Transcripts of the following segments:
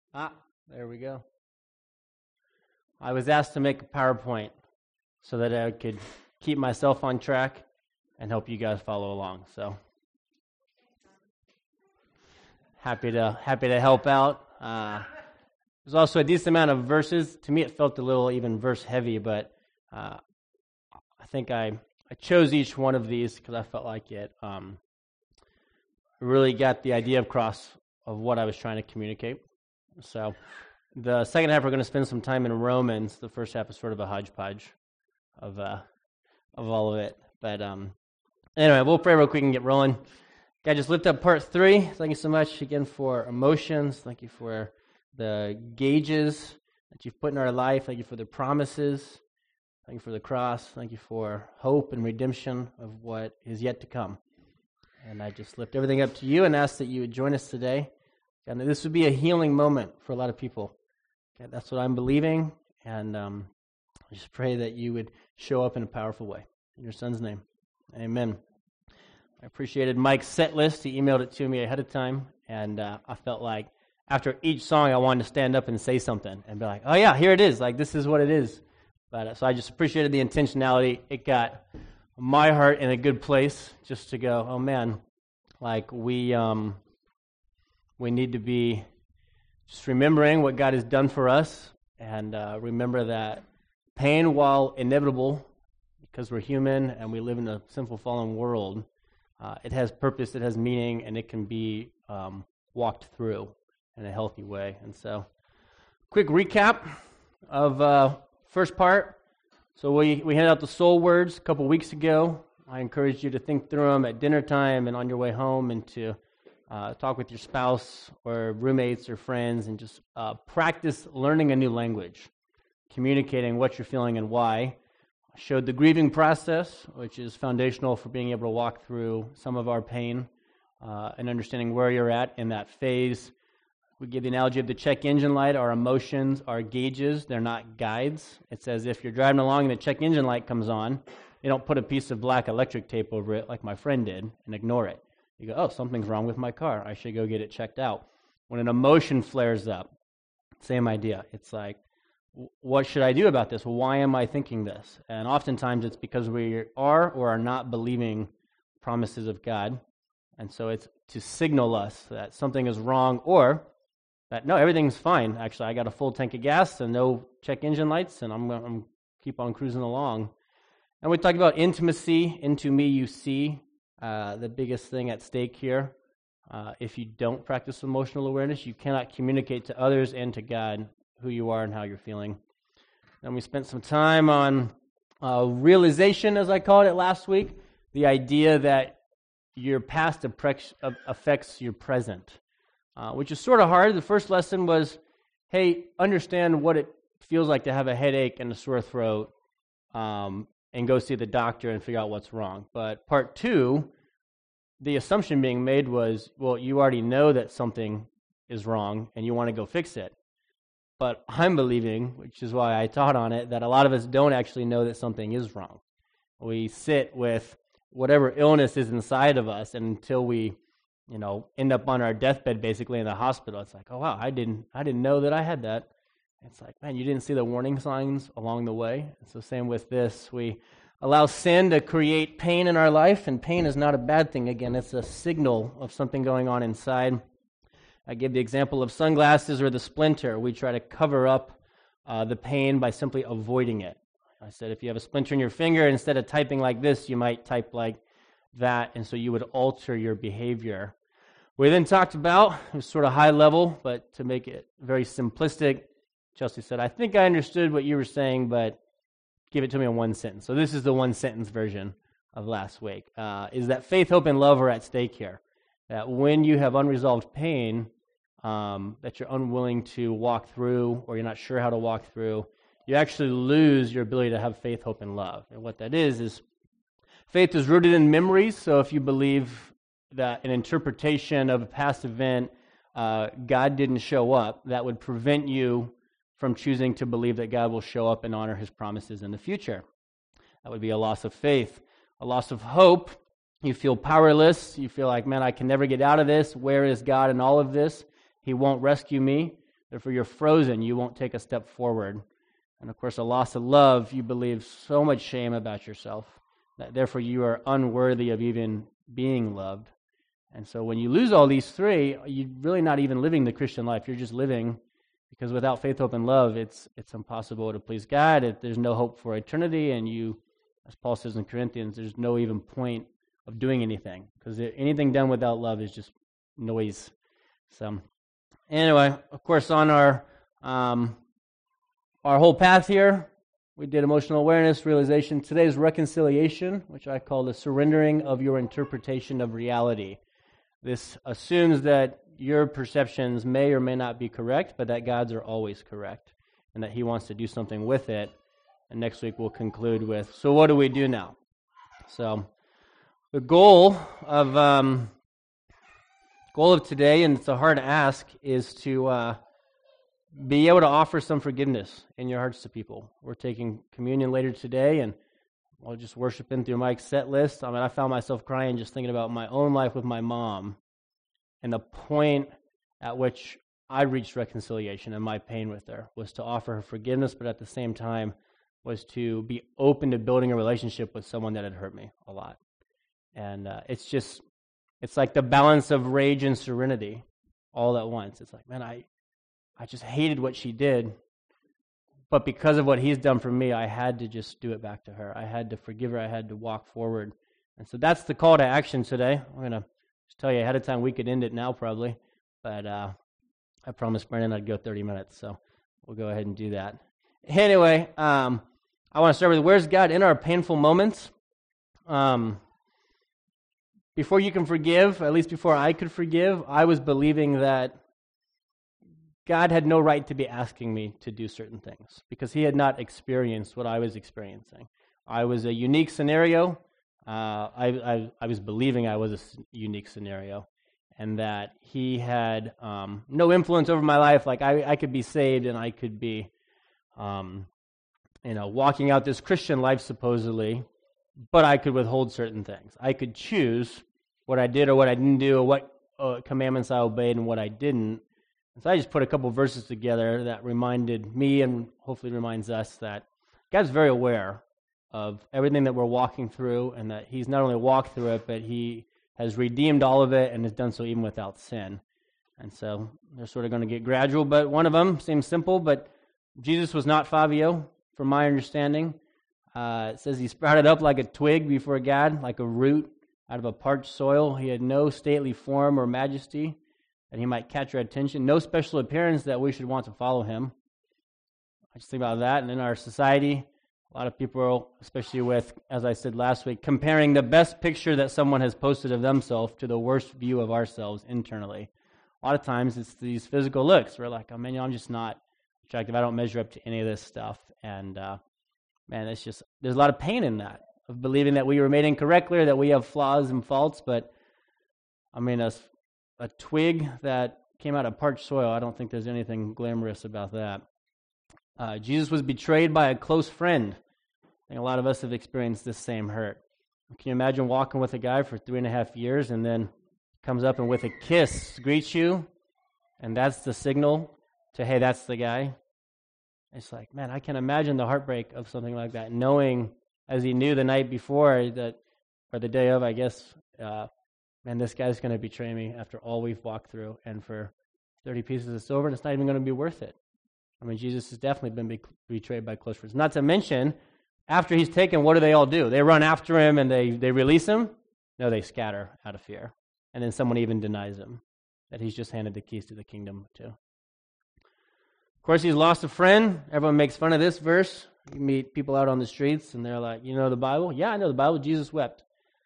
There we go. I was asked to make a PowerPoint so that I could keep myself on track and help you guys follow along. So happy to help out. There's also a decent amount of verses. To me, it felt a little even verse heavy, but I think I chose each one of these because I felt like it really got the idea across of what I was trying to communicate. So the second half, we're going to spend some time in Romans. The first half is sort of a hodgepodge of all of it. But anyway, we'll pray real quick and get rolling. God, just lift up part 3. Thank you so much again for emotions. Thank you for the gauges that you've put in our life. Thank you for the promises. Thank you for the cross. Thank you for hope and redemption of what is yet to come. And I just lift everything up to you and ask that you would join us today. And this would be a healing moment for a lot of people. Okay, that's what I'm believing. And I just pray that you would show up in a powerful way. In your son's name, amen. I appreciated Mike's set list. He emailed it to me ahead of time. And I felt like after each song, I wanted to stand up and say something and be like, oh yeah, here it is. Like, this is what it is. But so I just appreciated the intentionality. It got my heart in a good place just to go, oh man, like we need to be just remembering what God has done for us and remember that pain, while inevitable, because we're human and we live in a sinful, fallen world, it has purpose, it has meaning, and it can be walked through in a healthy way. And so, quick recap of first part. So we handed out the soul words a couple weeks ago. I encouraged you to think through them at dinner time and on your way home, and to talk with your spouse or roommates or friends, and just practice learning a new language, communicating what you're feeling and why. I showed the grieving process, which is foundational for being able to walk through some of our pain and understanding where you're at in that phase. We give the analogy of the check engine light. Our emotions are gauges. They're not guides. It's as if you're driving along and the check engine light comes on. You don't put a piece of black electric tape over it like my friend did and ignore it. You go, oh, something's wrong with my car. I should go get it checked out. When an emotion flares up, same idea. It's like, what should I do about this? Why am I thinking this? And oftentimes it's because we are or are not believing promises of God. And so it's to signal us that something is wrong, or that, no, everything's fine. Actually, I got a full tank of gas and no check engine lights, and I'm keep on cruising along. And we talked about intimacy. Into me you see. The biggest thing at stake here. If you don't practice emotional awareness, you cannot communicate to others and to God who you are and how you're feeling. And we spent some time on realization, as I called it last week, the idea that your past affects your present, which is sort of hard. The first lesson was, hey, understand what it feels like to have a headache and a sore throat, and go see the doctor and figure out what's wrong. But part 2, the assumption being made was, well, you already know that something is wrong and you want to go fix it. But I'm believing, which is why I taught on it, that a lot of us don't actually know that something is wrong. We sit with whatever illness is inside of us, and until we, end up on our deathbed basically in the hospital, it's like, oh wow, I didn't know that I had that. It's like, man, you didn't see the warning signs along the way. And so same with this. We allow sin to create pain in our life, and pain is not a bad thing. Again, it's a signal of something going on inside. I gave the example of sunglasses or the splinter. We try to cover up the pain by simply avoiding it. I said, if you have a splinter in your finger, instead of typing like this, you might type like that, and so you would alter your behavior. We then talked about, it was sort of high level, but to make it very simplistic, Chelsea said, I think I understood what you were saying, but give it to me in one sentence. So this is the one sentence version of last week, is that faith, hope, and love are at stake here. That when you have unresolved pain, that you're unwilling to walk through, or you're not sure how to walk through, you actually lose your ability to have faith, hope, and love. And what that is faith is rooted in memories. So if you believe that an interpretation of a past event, God didn't show up, that would prevent you from choosing to believe that God will show up and honor his promises in the future. That would be a loss of faith. A loss of hope. You feel powerless. You feel like, man, I can never get out of this. Where is God in all of this? He won't rescue me. Therefore, you're frozen. You won't take a step forward. And of course, a loss of love, you believe so much shame about yourself that therefore you are unworthy of even being loved. And so when you lose all these three, you're really not even living the Christian life. You're just living, because without faith, hope, and love, it's impossible to please God. There's no hope for eternity, and you, as Paul says in Corinthians, there's no even point of doing anything, because anything done without love is just noise. So anyway, of course, on our whole path here, we did emotional awareness, realization. Today's reconciliation, which I call the surrendering of your interpretation of reality. This assumes that your perceptions may or may not be correct, but that God's are always correct, and that He wants to do something with it. And next week we'll conclude with, so what do we do now? So the goal of today, and it's a hard ask, is to be able to offer some forgiveness in your hearts to people. We're taking communion later today, and I'll just worshiping through Mike's set list. I mean, I found myself crying just thinking about my own life with my mom and the point at which I reached reconciliation and my pain with her was to offer her forgiveness, but at the same time was to be open to building a relationship with someone that had hurt me a lot. And it's like the balance of rage and serenity all at once. It's like, man, I just hated what she did, but because of what he's done for me, I had to just do it back to her. I had to forgive her. I had to walk forward. And so that's the call to action today. I'm going to just tell you ahead of time we could end it now probably, but I promised Brandon I'd go 30 minutes, so we'll go ahead and do that. Anyway, I want to start with, where's God in our painful moments? Before you can forgive, at least before I could forgive, I was believing that God had no right to be asking me to do certain things because He had not experienced what I was experiencing. I was a unique scenario. I was believing I was a unique scenario, and that He had no influence over my life. Like I could be saved and I could be, walking out this Christian life supposedly, but I could withhold certain things. I could choose what I did or what I didn't do, or what commandments I obeyed and what I didn't. So I just put a couple verses together that reminded me and hopefully reminds us that God's very aware of everything that we're walking through, and that He's not only walked through it, but He has redeemed all of it and has done so even without sin. And so they're sort of going to get gradual, but one of them seems simple, but Jesus was not Fabio, from my understanding. It says He sprouted up like a twig before God, like a root out of a parched soil. He had no stately form or majesty that He might catch our attention, no special appearance that we should want to follow Him. I just think about that, and in our society, a lot of people, especially with, as I said last week, comparing the best picture that someone has posted of themselves to the worst view of ourselves internally. A lot of times it's these physical looks. We're like, oh man, I'm just not attractive. I don't measure up to any of this stuff. And man, it's just, there's a lot of pain in that, of believing that we were made incorrectly, or that we have flaws and faults. But I mean, a twig that came out of parched soil, I don't think there's anything glamorous about that. Jesus was betrayed by a close friend. I think a lot of us have experienced this same hurt. Can you imagine walking with a guy for 3.5 years and then comes up and with a kiss greets you, and that's the signal to, hey, that's the guy? It's like, man, I can imagine the heartbreak of something like that, knowing, as he knew the night before, that, or the day of, I guess, man, this guy's going to betray me after all we've walked through, and for 30 pieces of silver, and it's not even going to be worth it. I mean, Jesus has definitely been betrayed by close friends. Not to mention, after He's taken, what do they all do? They run after Him and they release Him? No, they scatter out of fear. And then someone even denies Him that He's just handed the keys to the kingdom to. Of course, He's lost a friend. Everyone makes fun of this verse. You meet people out on the streets and they're like, you know the Bible? Yeah, I know the Bible. Jesus wept.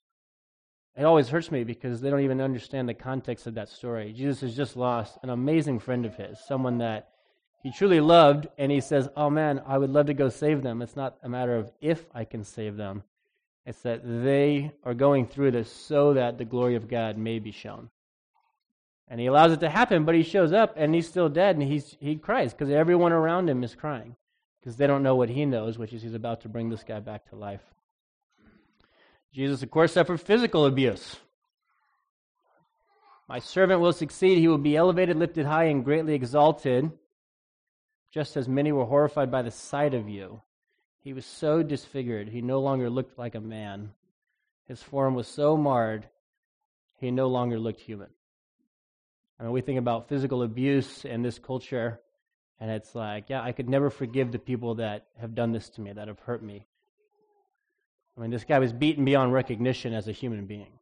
It always hurts me because they don't even understand the context of that story. Jesus has just lost an amazing friend of His, someone that He truly loved, and He says, oh man, I would love to go save them. It's not a matter of if I can save them. It's that they are going through this so that the glory of God may be shown. And He allows it to happen, but He shows up and He's still dead, and he cries because everyone around Him is crying because they don't know what He knows, which is He's about to bring this guy back to life. Jesus, of course, suffered physical abuse. My servant will succeed. He will be elevated, lifted high, and greatly exalted. just as many were horrified by the sight of you. He was so disfigured, he no longer looked like a man. His form was so marred, he no longer looked human. I mean, we think about physical abuse in this culture, and it's like, yeah, I could never forgive the people that have done this to me, that have hurt me. I mean, this guy was beaten beyond recognition as a human being.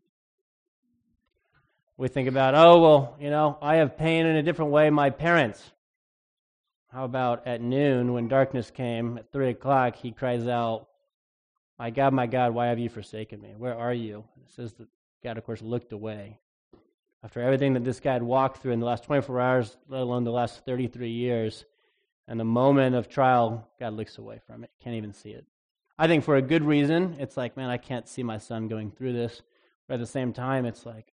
We think about, oh, well, I have pain in a different way. My parents. How about at noon when darkness came, at 3 o'clock, he cries out, my God, why have you forsaken me? Where are you? It says that God, of course, looked away. After everything that this guy had walked through in the last 24 hours, let alone the last 33 years, and the moment of trial, God looks away from it. Can't even see it. I think for a good reason. It's like, man, I can't see my son going through this. But at the same time, it's like,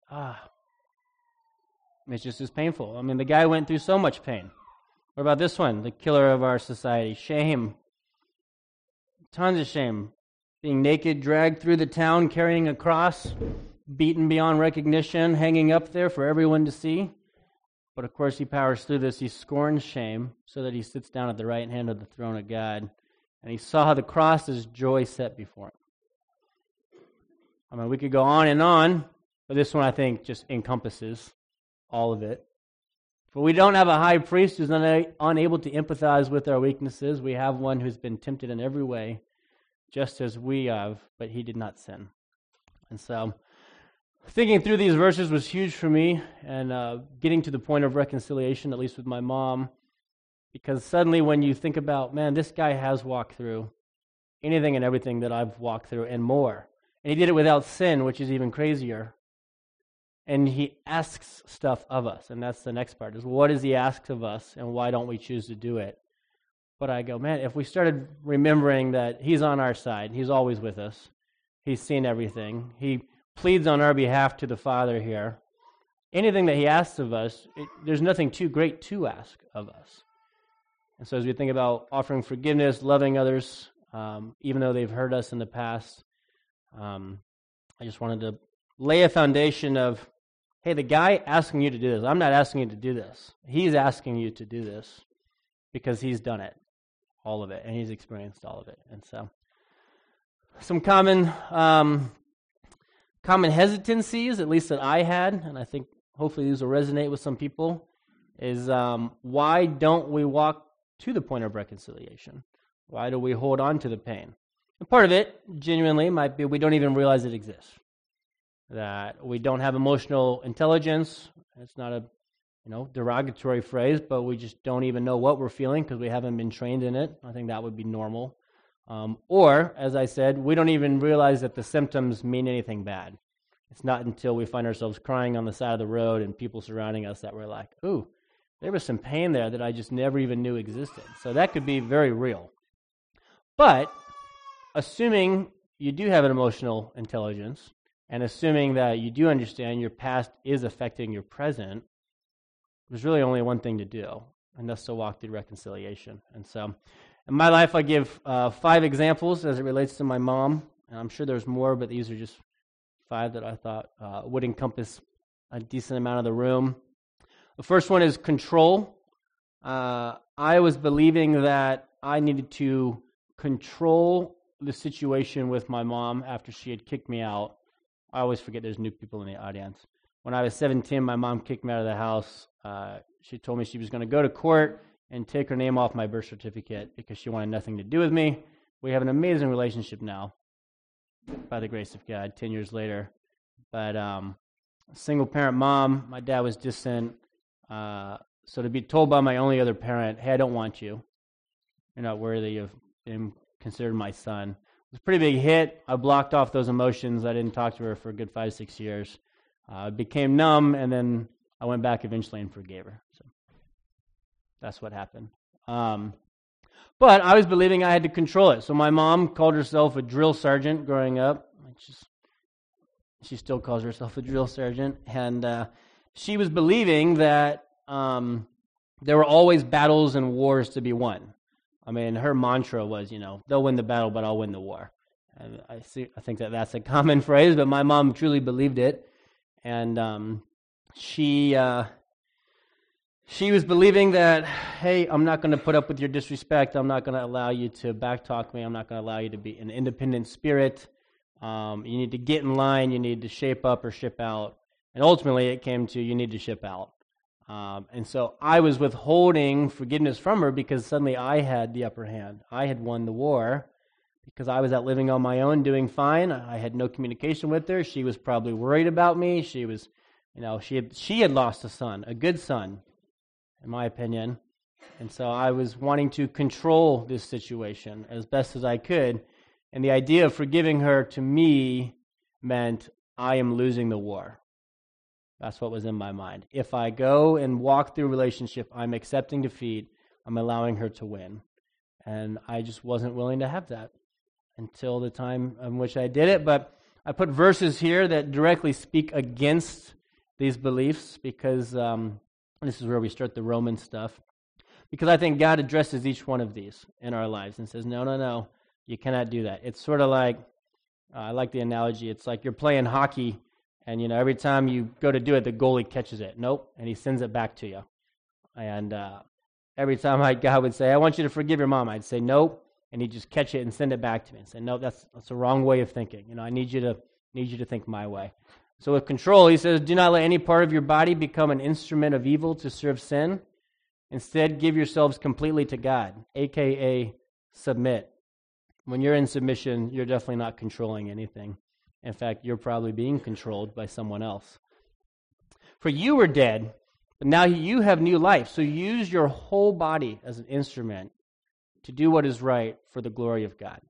it's just as painful. I mean, the guy went through so much pain. What about this one? The killer of our society. Shame. Tons of shame. Being naked, dragged through the town, carrying a cross, beaten beyond recognition, hanging up there for everyone to see. But of course, he powers through this. He scorns shame so that he sits down at the right hand of the throne of God. And he saw the cross as joy set before him. I mean, we could go on, but this one I think just encompasses all of it. For we don't have a high priest who's unable to empathize with our weaknesses. We have one who's been tempted in every way, just as we have, but he did not sin. And so, thinking through these verses was huge for me, and getting to the point of reconciliation, at least with my mom, because suddenly when you think about, man, this guy has walked through anything and everything that I've walked through and more. And he did it without sin, which is even crazier. And he asks stuff of us, and that's the next part, is what does he ask of us, and why don't we choose to do it? But I go, man, if we started remembering that he's on our side, he's always with us, he's seen everything, he pleads on our behalf to the Father here, anything that he asks of us, there's nothing too great to ask of us. And so as we think about offering forgiveness, loving others, even though they've hurt us in the past, I just wanted to lay a foundation of, hey, the guy asking you to do this, I'm not asking you to do this. He's asking you to do this because he's done it, all of it, and he's experienced all of it. And so some common hesitancies, at least that I had, and I think hopefully these will resonate with some people, is why don't we walk to the point of reconciliation? Why do we hold on to the pain? And part of it, genuinely, might be we don't even realize it exists. That we don't have emotional intelligence. It's not a derogatory phrase, but we just don't even know what we're feeling because we haven't been trained in it. I think that would be normal. Or, as I said, we don't even realize that the symptoms mean anything bad. It's not until we find ourselves crying on the side of the road and people surrounding us that we're like, ooh, there was some pain there that I just never even knew existed. So that could be very real. But assuming you do have an emotional intelligence, and assuming that you do understand your past is affecting your present, there's really only one thing to do, and that's to walk through reconciliation. And so in my life, I give 5 examples as it relates to my mom, and I'm sure there's more, but these are just 5 that I thought would encompass a decent amount of the room. The first one is control. I was believing that I needed to control the situation with my mom after she had kicked me out. I always forget there's new people in the audience. When I was 17, my mom kicked me out of the house. She told me she was going to go to court and take her name off my birth certificate because she wanted nothing to do with me. We have an amazing relationship now, by the grace of God, 10 years later. But single-parent mom, my dad was distant. So to be told by my only other parent, hey, I don't want you. You're not worthy of being considered my son. It was a pretty big hit. I blocked off those emotions. I didn't talk to her for a good 5-6 years. I became numb, and then I went back eventually and forgave her. So that's what happened. But I was believing I had to control it. So my mom called herself a drill sergeant growing up. She still calls herself a drill sergeant. And she was believing that there were always battles and wars to be won. I mean, her mantra was, they'll win the battle, but I'll win the war. And I think that's a common phrase, but my mom truly believed it. And she she was believing that, hey, I'm not going to put up with your disrespect. I'm not going to allow you to backtalk me. I'm not going to allow you to be an independent spirit. You need to get in line. You need to shape up or ship out. And ultimately, it came to you need to ship out. And so I was withholding forgiveness from her because suddenly I had the upper hand. I had won the war because I was out living on my own, doing fine. I had no communication with her. She was probably worried about me. She was, she had lost a son, a good son, in my opinion. And so I was wanting to control this situation as best as I could. And the idea of forgiving her to me meant I am losing the war. That's what was in my mind. If I go and walk through relationship, I'm accepting defeat. I'm allowing her to win. And I just wasn't willing to have that until the time in which I did it. But I put verses here that directly speak against these beliefs because this is where we start the Roman stuff. Because I think God addresses each one of these in our lives and says, no, you cannot do that. It's sort of like, I like the analogy, it's like you're playing hockey and, every time you go to do it, the goalie catches it. Nope. And he sends it back to you. And every time God would say, I want you to forgive your mom, I'd say, nope. And he'd just catch it and send it back to me and say, no, that's the wrong way of thinking. I need you to think my way. So with control, he says, do not let any part of your body become an instrument of evil to serve sin. Instead, give yourselves completely to God, a.k.a. submit. When you're in submission, you're definitely not controlling anything. In fact, you're probably being controlled by someone else. For you were dead, but now you have new life. So use your whole body as an instrument to do what is right for the glory of God.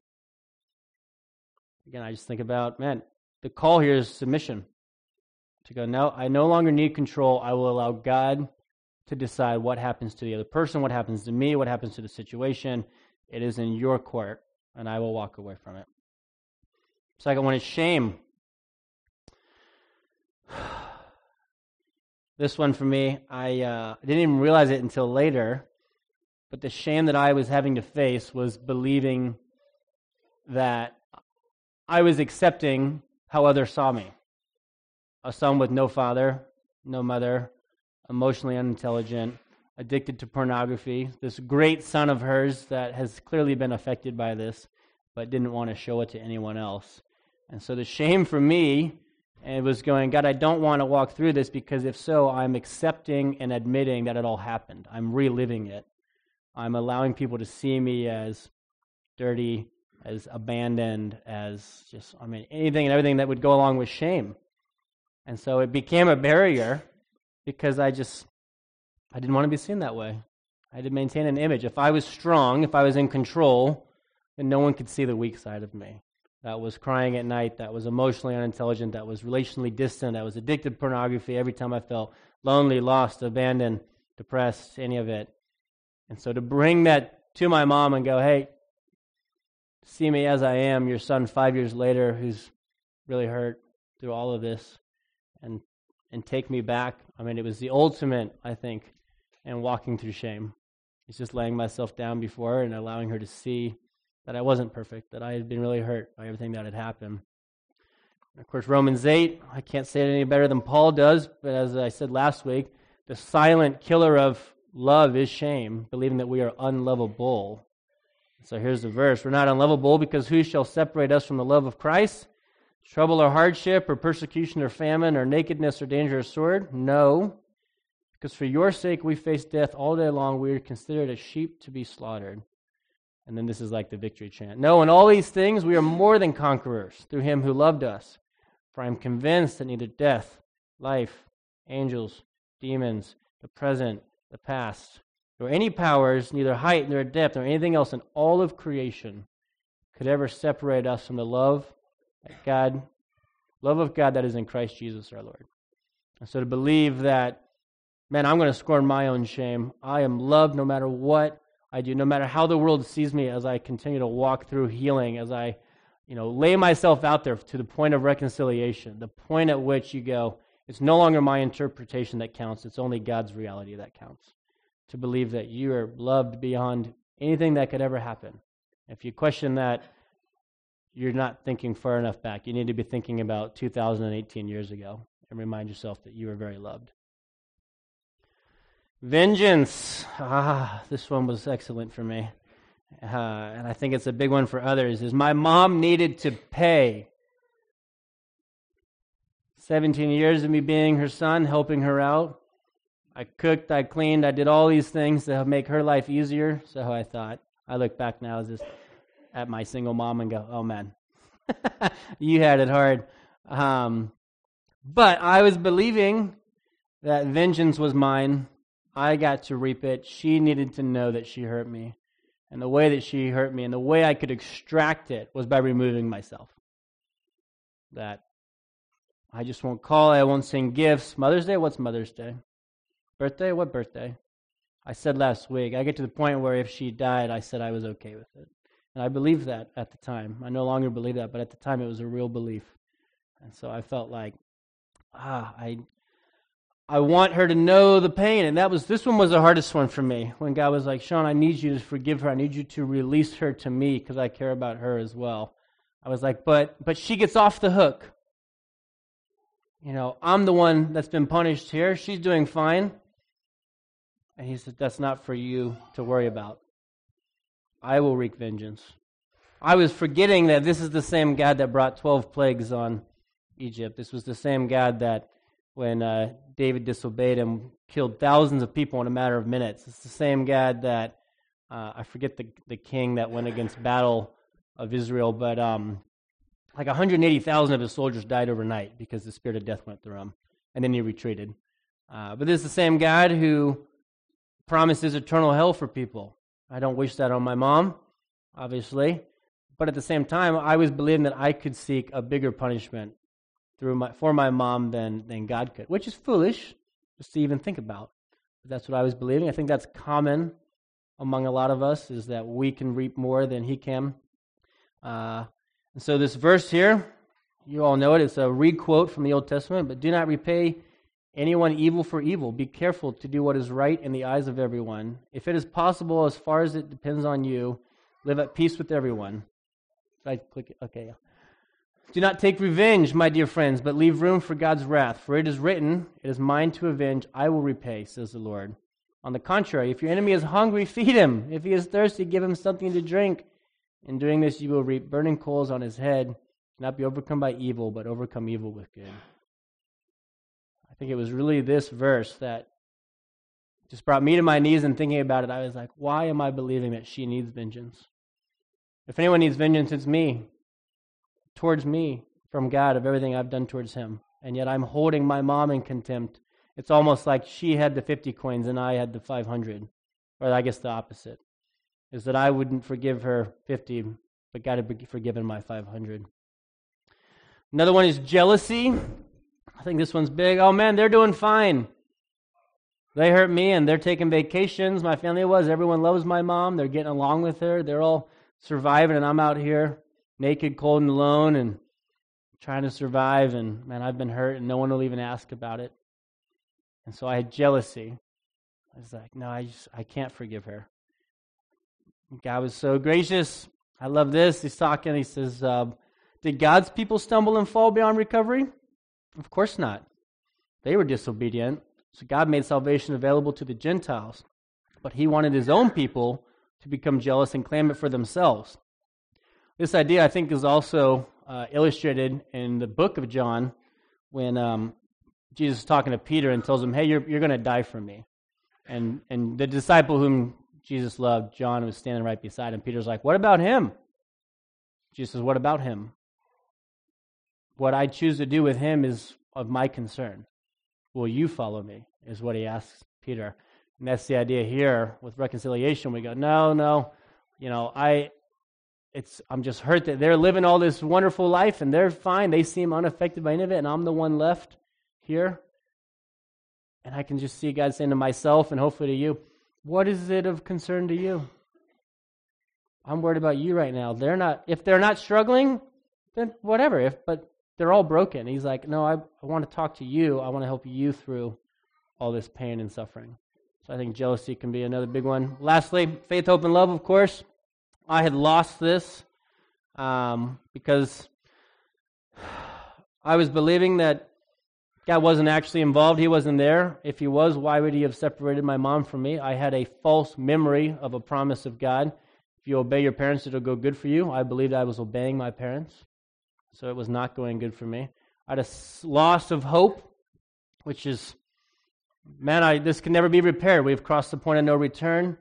Again, I just think about, the call here is submission. To go, no, I no longer need control. I will allow God to decide what happens to the other person, what happens to me, what happens to the situation. It is in your court, and I will walk away from it. Second one is shame. This one for me, I didn't even realize it until later, but the shame that I was having to face was believing that I was accepting how others saw me. A son with no father, no mother, emotionally unintelligent, addicted to pornography, this great son of hers that has clearly been affected by this, but didn't want to show it to anyone else. And so the shame for me, it was going, God, I don't want to walk through this because if so, I'm accepting and admitting that it all happened. I'm reliving it. I'm allowing people to see me as dirty, as abandoned, as just, anything and everything that would go along with shame. And so it became a barrier because I didn't want to be seen that way. I had to maintain an image. If I was strong, if I was in control, then no one could see the weak side of me. That was crying at night, that was emotionally unintelligent, that was relationally distant, that was addicted to pornography every time I felt lonely, lost, abandoned, depressed, any of it. And so to bring that to my mom and go, hey, see me as I am, your son 5 years later who's really hurt through all of this, and take me back. It was the ultimate, I think, in walking through shame. It's just laying myself down before her and allowing her to see that I wasn't perfect, that I had been really hurt by everything that had happened. And of course, Romans 8, I can't say it any better than Paul does, but as I said last week, the silent killer of love is shame, believing that we are unlovable. So here's the verse. We're not unlovable because who shall separate us from the love of Christ? Trouble or hardship or persecution or famine or nakedness or danger or sword? No, because for your sake we face death all day long. We are considered as sheep to be slaughtered. And then this is like the victory chant. No, in all these things we are more than conquerors through him who loved us. For I am convinced that neither death, life, angels, demons, the present, the past, nor any powers, neither height nor depth, nor anything else in all of creation could ever separate us from the love of God that is in Christ Jesus our Lord. And so to believe that, I'm going to scorn my own shame. I am loved no matter what I do, no matter how the world sees me as I continue to walk through healing, as I, lay myself out there to the point of reconciliation, the point at which you go, it's no longer my interpretation that counts, it's only God's reality that counts. To believe that you are loved beyond anything that could ever happen. If you question that, you're not thinking far enough back. You need to be thinking about 2018 years ago and remind yourself that you are very loved. Vengeance. This one was excellent for me. And I think it's a big one for others, is my mom needed to pay. 17 years of me being her son, helping her out. I cooked, I cleaned, I did all these things to make her life easier. So I thought. I look back now just at my single mom and go, oh man, you had it hard. But I was believing that vengeance was mine. I got to reap it. She needed to know that she hurt me. And the way that she hurt me and the way I could extract it was by removing myself. That I just won't call, I won't send gifts. Mother's Day? What's Mother's Day? Birthday? What birthday? I said last week, I get to the point where if she died, I said I was okay with it. And I believed that at the time. I no longer believe that, but at the time it was a real belief. And so I felt like, I want her to know the pain. And this one was the hardest one for me. When God was like, Sean, I need you to forgive her. I need you to release her to me because I care about her as well. I was like, but she gets off the hook. You know, I'm the one that's been punished here. She's doing fine. And he said, that's not for you to worry about. I will wreak vengeance. I was forgetting that this is the same God that brought 12 plagues on Egypt. This was the same God that when David disobeyed him, killed thousands of people in a matter of minutes. It's the same God that, I forget the king that went against battle of Israel, but like 180,000 of his soldiers died overnight because the spirit of death went through him, and then he retreated. But this is the same God who promises eternal hell for people. I don't wish that on my mom, obviously, but at the same time, I was believing that I could seek a bigger punishment for my mom than God could, which is foolish just to even think about. But that's what I was believing. I think that's common among a lot of us, is that we can reap more than he can. And so this verse here, you all know it. It's a re-quote from the Old Testament, but do not repay anyone evil for evil. Be careful to do what is right in the eyes of everyone. If it is possible, as far as it depends on you, live at peace with everyone. Should I click it? Okay. Do not take revenge, my dear friends, but leave room for God's wrath. For it is written, it is mine to avenge, I will repay, says the Lord. On the contrary, if your enemy is hungry, feed him. If he is thirsty, give him something to drink. In doing this, you will reap burning coals on his head. Do not be overcome by evil, but overcome evil with good. I think it was really this verse that just brought me to my knees, and thinking about it, I was like, why am I believing that she needs vengeance? If anyone needs vengeance, it's me. Towards me from God of everything I've done towards him. And yet I'm holding my mom in contempt. It's almost like she had the 50 coins and I had the 500. Or I guess the opposite. Is that I wouldn't forgive her 50, but God had forgiven my 500. Another one is jealousy. I think this one's big. Oh man, they're doing fine. They hurt me and they're taking vacations. My family everyone loves my mom. They're getting along with her. They're all surviving and I'm out here naked, cold, and alone, and trying to survive, and man, I've been hurt, and no one will even ask about it. And so I had jealousy. I was like, no, I can't forgive her. And God was so gracious. I love this. He's talking, he says, did God's people stumble and fall beyond recovery? Of course not. They were disobedient, so God made salvation available to the Gentiles, but he wanted his own people to become jealous and claim it for themselves. This idea, I think, is also illustrated in the book of John when Jesus is talking to Peter and tells him, hey, you're going to die for me. And the disciple whom Jesus loved, John, was standing right beside him. Peter's like, what about him? Jesus says, what about him? What I choose to do with him is of my concern. Will you follow me, is what he asks Peter. And that's the idea here with reconciliation. We go, no, I'm just hurt that they're living all this wonderful life and they're fine. They seem unaffected by any of it, and I'm the one left here. And I can just see God saying to myself and hopefully to you, what is it of concern to you? I'm worried about you right now. If they're not struggling, then whatever. But they're all broken. He's like, no, I want to talk to you. I want to help you through all this pain and suffering. So I think jealousy can be another big one. Lastly, faith, hope, and love, of course. I had lost this because I was believing that God wasn't actually involved. He wasn't there. If he was, why would he have separated my mom from me? I had a false memory of a promise of God. If you obey your parents, it'll go good for you. I believed I was obeying my parents, so it was not going good for me. I had a loss of hope, which is, this can never be repaired. We've crossed the point of no return.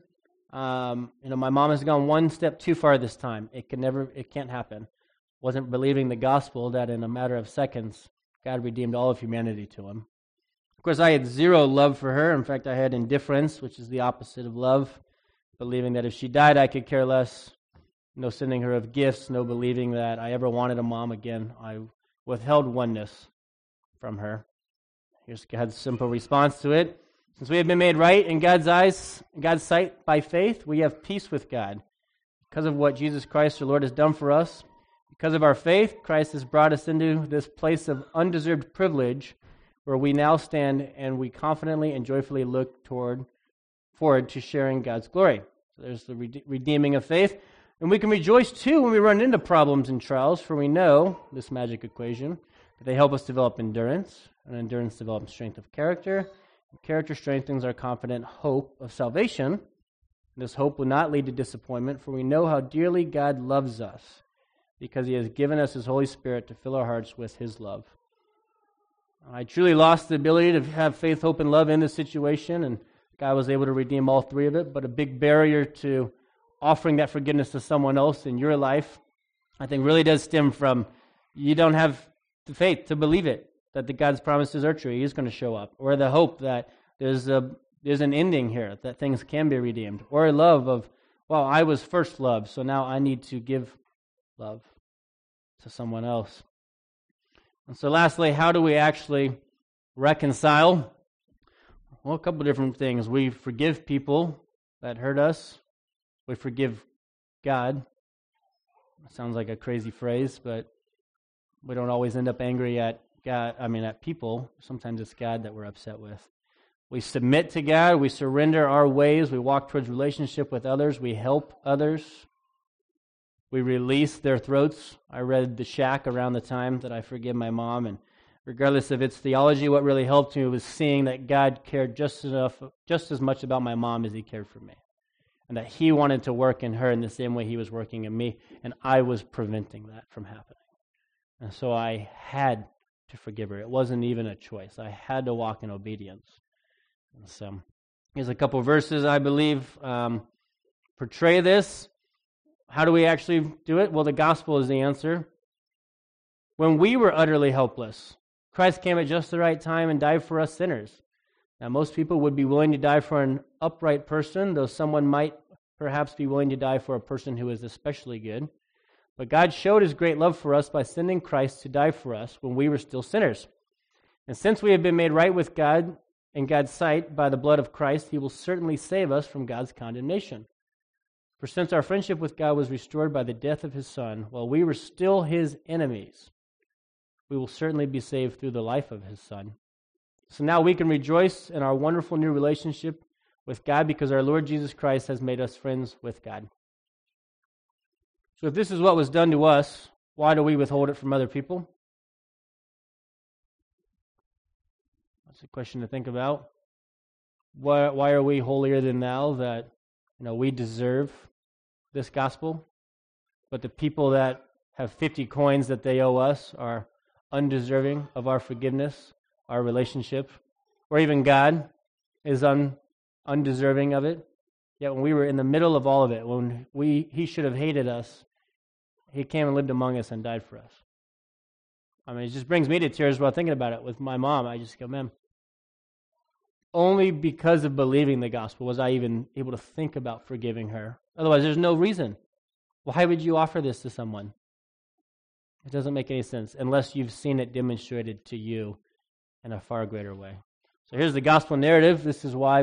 My mom has gone one step too far this time. It can't happen. Wasn't believing the gospel that in a matter of seconds, God redeemed all of humanity to him. Of course, I had zero love for her. In fact, I had indifference, which is the opposite of love, believing that if she died, I could care less. No sending her of gifts, no believing that I ever wanted a mom again. I withheld oneness from her. Here's God's simple response to it. Since we have been made right in God's eyes, in God's sight by faith, we have peace with God. Because of what Jesus Christ, our Lord, has done for us, because of our faith, Christ has brought us into this place of undeserved privilege where we now stand and we confidently and joyfully look forward to sharing God's glory. So there's the redeeming of faith. And we can rejoice too when we run into problems and trials, for we know, this magic equation, that they help us develop endurance, and endurance develops strength of character, and character strengthens our confident hope of salvation. This hope will not lead to disappointment, for we know how dearly God loves us, because he has given us his Holy Spirit to fill our hearts with his love. I truly lost the ability to have faith, hope, and love in this situation, and God was able to redeem all three of it, but a big barrier to offering that forgiveness to someone else in your life, I think really does stem from you don't have the faith to believe it, that the God's promises are true, he is going to show up, or the hope that there's an ending here, that things can be redeemed, or a love of, well, I was first loved, so now I need to give love to someone else. And so lastly, how do we actually reconcile? Well, a couple different things. We forgive people that hurt us. We forgive God. It sounds like a crazy phrase, but we don't always end up angry at God. At people. Sometimes it's God that we're upset with. We submit to God. We surrender our ways. We walk towards relationship with others. We help others. We release their throats. I read The Shack around the time that I forgive my mom, and regardless of its theology, what really helped me was seeing that God cared just as much about my mom as he cared for me, and that he wanted to work in her in the same way he was working in me, and I was preventing that from happening. And so I had to forgive her. It wasn't even a choice. I had to walk in obedience. And so here's a couple verses I believe portray this. How do we actually do it? Well, the gospel is the answer. When we were utterly helpless, Christ came at just the right time and died for us sinners. Now, most people would be willing to die for an upright person, though someone might perhaps be willing to die for a person who is especially good. But God showed his great love for us by sending Christ to die for us when we were still sinners. And since we have been made right with God in God's sight by the blood of Christ, he will certainly save us from God's condemnation. For since our friendship with God was restored by the death of his Son, while we were still his enemies, we will certainly be saved through the life of his Son. So now we can rejoice in our wonderful new relationship with God because our Lord Jesus Christ has made us friends with God. So if this is what was done to us, why do we withhold it from other people? That's a question to think about. Why are we holier than thou that we deserve this gospel, but the people that have 50 coins that they owe us are undeserving of our forgiveness, our relationship, or even God is undeserving of it. Yet when we were in the middle of all of it, when he should have hated us, he came and lived among us and died for us. It just brings me to tears while thinking about it. With my mom, I just go, man, only because of believing the gospel was I even able to think about forgiving her. Otherwise, there's no reason. Why would you offer this to someone? It doesn't make any sense unless you've seen it demonstrated to you in a far greater way. So here's the gospel narrative. This is why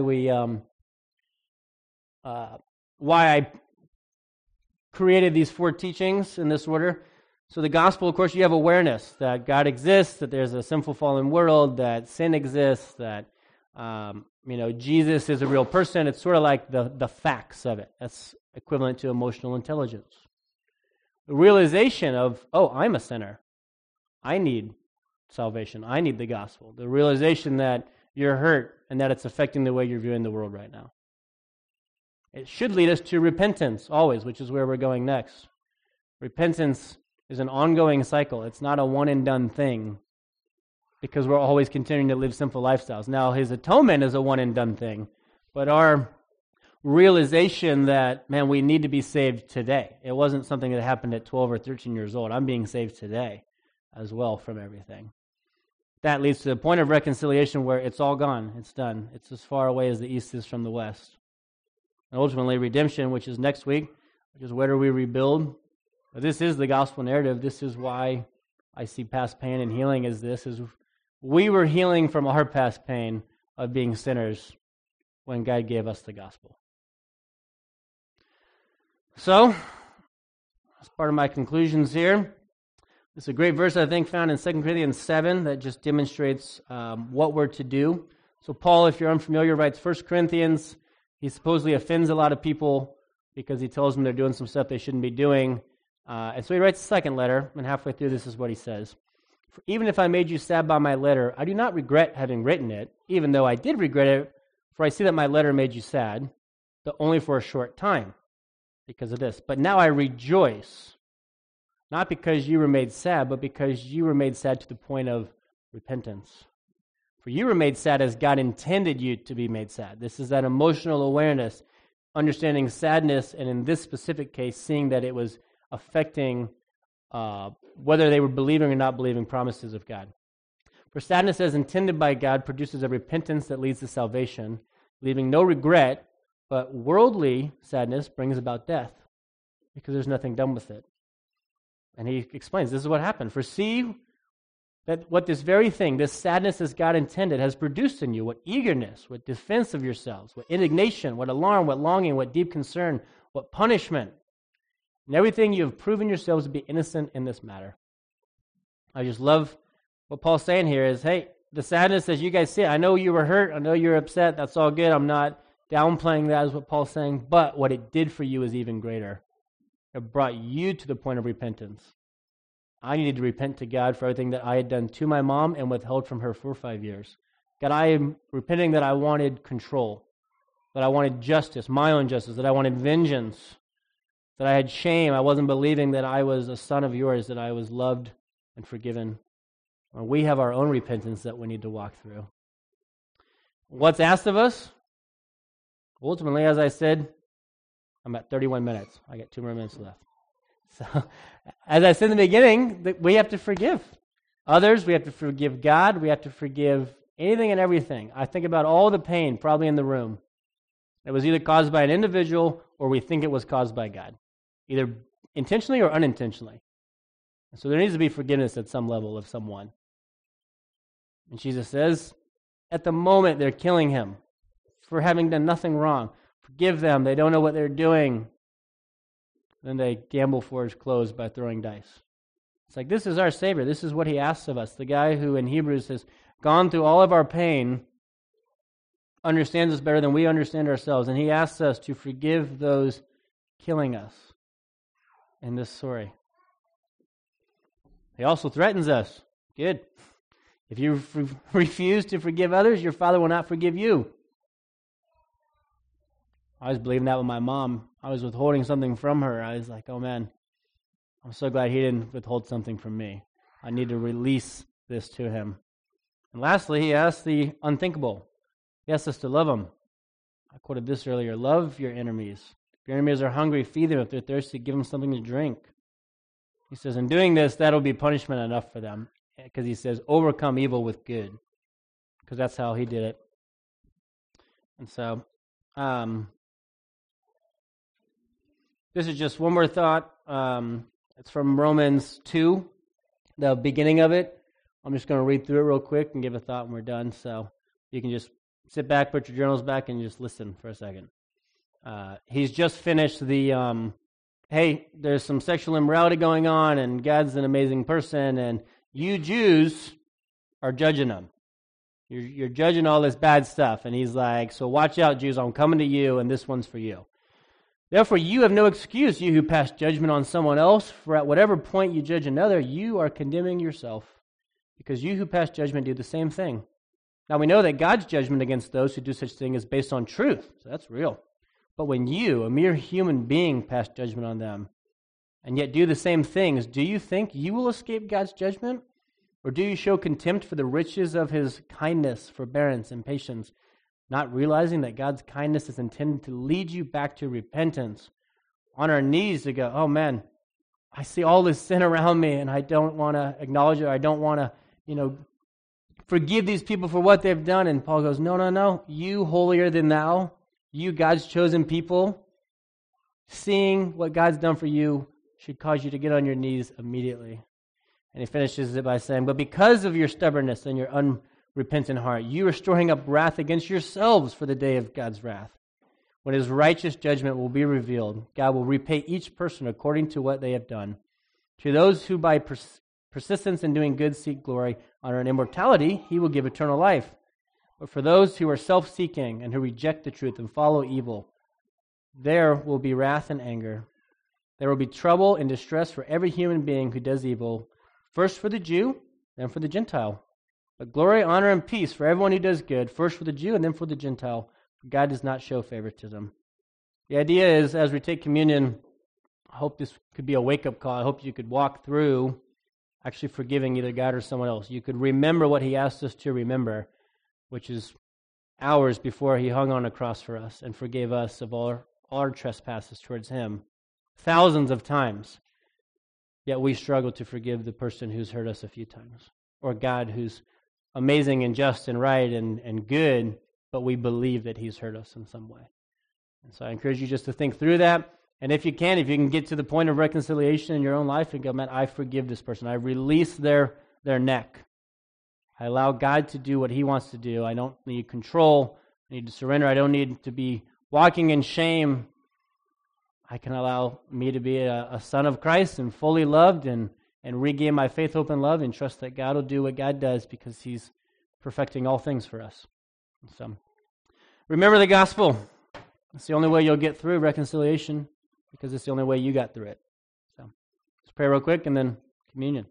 I created these 4 teachings in this order. So the gospel, of course, you have awareness that God exists, that there's a sinful fallen world, that sin exists, that Jesus is a real person. It's sort of like the facts of it. That's equivalent to emotional intelligence. The realization of, I'm a sinner. I need salvation. I need the gospel. The realization that you're hurt and that it's affecting the way you're viewing the world right now. It should lead us to repentance always, which is where we're going next. Repentance is an ongoing cycle. It's not a one-and-done thing because we're always continuing to live sinful lifestyles. Now, his atonement is a one-and-done thing, but our realization that, man, we need to be saved today. It wasn't something that happened at 12 or 13 years old. I'm being saved today as well from everything. That leads to the point of reconciliation where it's all gone. It's done. It's as far away as the east is from the west. And ultimately, redemption, which is next week, which is where do we rebuild? But this is the gospel narrative. This is why I see past pain and healing as this. Is we were healing from our past pain of being sinners when God gave us the gospel. So, as part of my conclusions here, it's a great verse, I think, found in 2 Corinthians 7 that just demonstrates what we're to do. So Paul, if you're unfamiliar, writes 1 Corinthians. He supposedly offends a lot of people because he tells them they're doing some stuff they shouldn't be doing. And so he writes a second letter, and halfway through this is what he says. Even if I made you sad by my letter, I do not regret having written it, even though I did regret it, for I see that my letter made you sad, but only for a short time because of this. But now I rejoice, not because you were made sad, but because you were made sad to the point of repentance. For you were made sad as God intended you to be made sad. This is that emotional awareness, understanding sadness, and in this specific case, seeing that it was affecting whether they were believing or not believing promises of God. For sadness as intended by God produces a repentance that leads to salvation, leaving no regret, but worldly sadness brings about death because there's nothing done with it. And he explains, this is what happened. For see that what this very thing, this sadness as God intended, has produced in you, what eagerness, what defense of yourselves, what indignation, what alarm, what longing, what deep concern, what punishment. And everything you have proven yourselves to be innocent in this matter. I just love what Paul's saying here is, hey, the sadness as you guys see it, I know you were hurt, I know you're upset, that's all good, I'm not downplaying that is what Paul's saying, but what it did for you is even greater. It brought you to the point of repentance. I needed to repent to God for everything that I had done to my mom and withheld from her for 5 years. God, I am repenting that I wanted control, that I wanted justice, my own justice, that I wanted vengeance, that I had shame. I wasn't believing that I was a son of yours, that I was loved and forgiven. Or we have our own repentance that we need to walk through. What's asked of us? Ultimately, as I said, I'm at 31 minutes. I got 2 more minutes left. So, as I said in the beginning, we have to forgive others. We have to forgive God. We have to forgive anything and everything. I think about all the pain probably in the room. It was either caused by an individual or we think it was caused by God, either intentionally or unintentionally. And so there needs to be forgiveness at some level of someone. And Jesus says, at the moment they're killing him for having done nothing wrong. Forgive them. They don't know what they're doing. Then they gamble for his clothes by throwing dice. It's like, this is our Savior. This is what he asks of us. The guy who in Hebrews has gone through all of our pain understands us better than we understand ourselves. And he asks us to forgive those killing us in this story. He also threatens us. Good. If you refuse to forgive others, your Father will not forgive you. I was believing that with my mom. I was withholding something from her. I was like, oh man, I'm so glad he didn't withhold something from me. I need to release this to him. And lastly, he asks the unthinkable. He asks us to love them. I quoted this earlier. Love your enemies. If your enemies are hungry, feed them. If they're thirsty, give them something to drink. He says, in doing this, that'll be punishment enough for them. Because he says, overcome evil with good. Because that's how he did it. And so, this is just one more thought. It's from Romans 2, the beginning of it. I'm just going to read through it real quick and give a thought when we're done. So you can just sit back, put your journals back, and just listen for a second. He's just finished the, hey, there's some sexual immorality going on, and God's an amazing person, and you Jews are judging them. You're judging all this bad stuff. And he's like, so watch out, Jews, I'm coming to you, and this one's for you. Therefore, you have no excuse, you who pass judgment on someone else, for at whatever point you judge another, you are condemning yourself, because you who pass judgment do the same thing. Now we know that God's judgment against those who do such thing is based on truth, so that's real. But when you, a mere human being, pass judgment on them, and yet do the same things, do you think you will escape God's judgment? Or do you show contempt for the riches of his kindness, forbearance, and patience, not realizing that God's kindness is intended to lead you back to repentance, on our knees to go, oh man, I see all this sin around me, and I don't want to acknowledge it, or I don't want to, forgive these people for what they've done. And Paul goes, no, you holier than thou, you God's chosen people, seeing what God's done for you should cause you to get on your knees immediately. And he finishes it by saying, but because of your stubbornness and your unrepentant heart, you are storing up wrath against yourselves for the day of God's wrath. When his righteous judgment will be revealed, God will repay each person according to what they have done. To those who by persistence in doing good seek glory, honor, and immortality, he will give eternal life. But for those who are self-seeking and who reject the truth and follow evil, there will be wrath and anger. There will be trouble and distress for every human being who does evil, first for the Jew, then for the Gentile. But glory, honor, and peace for everyone who does good, first for the Jew and then for the Gentile. God does not show favoritism. The idea is, as we take communion, I hope this could be a wake-up call. I hope you could walk through actually forgiving either God or someone else. You could remember what he asked us to remember, which is hours before he hung on a cross for us and forgave us of all our trespasses towards him, thousands of times. Yet we struggle to forgive the person who's hurt us a few times, or God who's amazing and just and right and good, but we believe that he's hurt us in some way. And so I encourage you just to think through that. And if you can get to the point of reconciliation in your own life and go, man, I forgive this person. I release their neck. I allow God to do what he wants to do. I don't need control. I need to surrender. I don't need to be walking in shame. I can allow me to be a son of Christ and fully loved and regain my faith, hope, and love and trust that God will do what God does because he's perfecting all things for us. So remember the gospel. It's the only way you'll get through reconciliation because it's the only way you got through it. So let's pray real quick and then communion.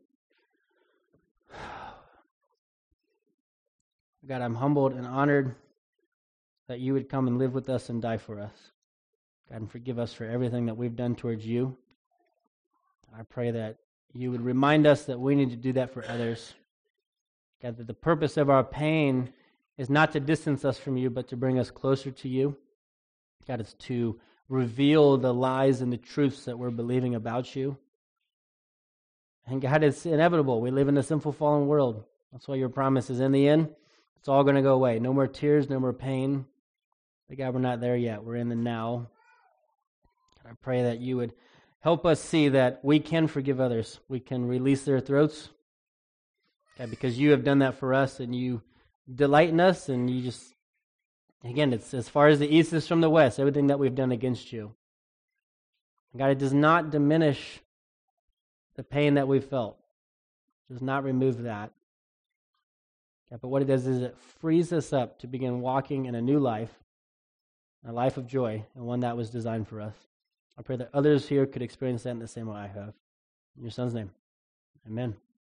God, I'm humbled and honored that you would come and live with us and die for us. God, and forgive us for everything that we've done towards you. I pray that you would remind us that we need to do that for others. God, that the purpose of our pain is not to distance us from you, but to bring us closer to you. God, it's to reveal the lies and the truths that we're believing about you. And God, it's inevitable. We live in a sinful, fallen world. That's why your promise is in the end, it's all going to go away. No more tears, no more pain. But God, we're not there yet. We're in the now. God, I pray that you would help us see that we can forgive others. We can release their throats. God, because you have done that for us and you delight in us and you just, again, it's as far as the east is from the west, everything that we've done against you. God, it does not diminish the pain that we've felt. It does not remove that. God, but what it does is it frees us up to begin walking in a new life, a life of joy, and one that was designed for us. I pray that others here could experience that in the same way I have. In your son's name, amen.